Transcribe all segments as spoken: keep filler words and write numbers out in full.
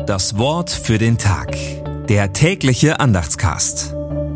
Das Wort für den Tag. Der tägliche Andachtscast.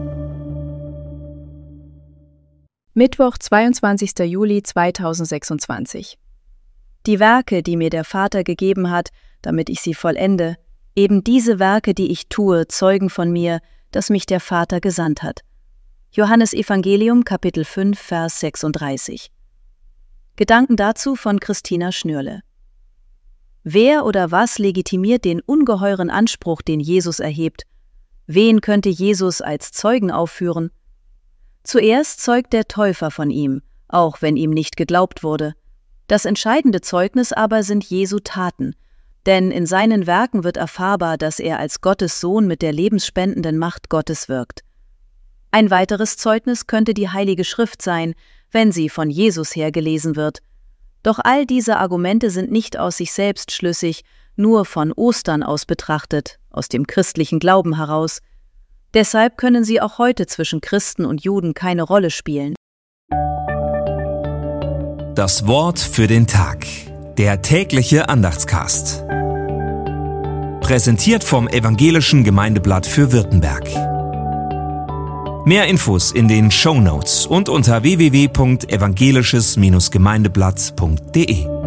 Mittwoch, zweiundzwanzigster Juli zweitausendsechsundzwanzig. Die Werke, die mir der Vater gegeben hat, damit ich sie vollende, eben diese Werke, die ich tue, zeugen von mir, dass mich der Vater gesandt hat. Johannes Evangelium, Kapitel fünf, Vers sechsunddreißig. Gedanken dazu von Christina Schnürle. Wer oder was legitimiert den ungeheuren Anspruch, den Jesus erhebt? Wen könnte Jesus als Zeugen aufführen? Zuerst zeugt der Täufer von ihm, auch wenn ihm nicht geglaubt wurde. Das entscheidende Zeugnis aber sind Jesu Taten, denn in seinen Werken wird erfahrbar, dass er als Gottes Sohn mit der lebensspendenden Macht Gottes wirkt. Ein weiteres Zeugnis könnte die Heilige Schrift sein, wenn sie von Jesus her gelesen wird. Doch all diese Argumente sind nicht aus sich selbst schlüssig, nur von Ostern aus betrachtet, aus dem christlichen Glauben heraus. Deshalb können sie auch heute zwischen Christen und Juden keine Rolle spielen. Das Wort für den Tag. Der tägliche Andachtscast. Präsentiert vom Evangelischen Gemeindeblatt für Württemberg. Mehr Infos in den Shownotes und unter w w w punkt evangelisches Gemeindeblatt punkt de.